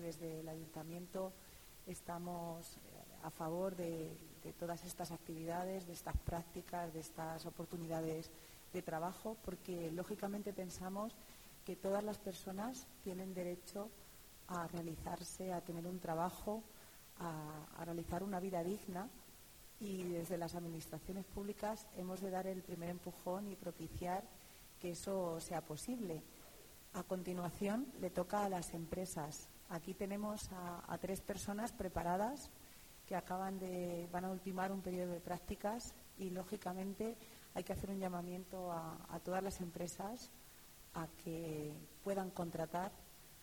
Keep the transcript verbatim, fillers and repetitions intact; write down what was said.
desde el Ayuntamiento estamos a favor de, de todas estas actividades, de estas prácticas, de estas oportunidades de trabajo, porque lógicamente pensamos que todas las personas tienen derecho a realizarse, a tener un trabajo, a, a realizar una vida digna, y desde las administraciones públicas hemos de dar el primer empujón y propiciar que eso sea posible. A continuación le toca a las empresas. Aquí tenemos a, a tres personas preparadas que acaban de, van a ultimar un periodo de prácticas y lógicamente hay que hacer un llamamiento a, a todas las empresas a que puedan contratar